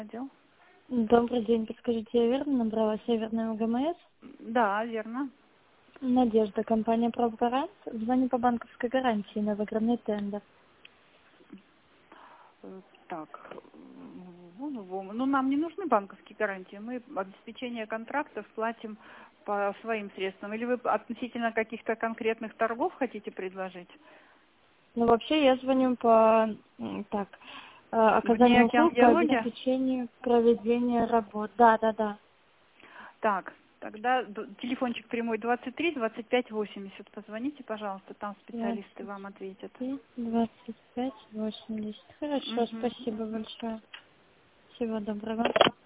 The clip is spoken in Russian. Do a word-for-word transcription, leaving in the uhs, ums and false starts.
Отдел. Добрый день, подскажите, я верно набрала Северный УГМС? Да, верно. Надежда, компания «Правгарант». Звоню по банковской гарантии на выигранный тендер. Э, Так, вон, вон. Ну, нам не нужны банковские гарантии. Мы обеспечение контрактов платим по своим средствам. Или вы относительно каких-то конкретных торгов хотите предложить? Ну, вообще, я звоню по м, так, э, Вне оказанию океан услуг по геология? обеспечению проведения работ. Да, да, да. Так, тогда д- телефончик прямой двадцать три двадцать пять восемьдесят. Позвоните, пожалуйста, там специалисты двадцать вам ответят. пять двадцать пять восемьдесят. Хорошо, Мгм. спасибо большое. Всего доброго.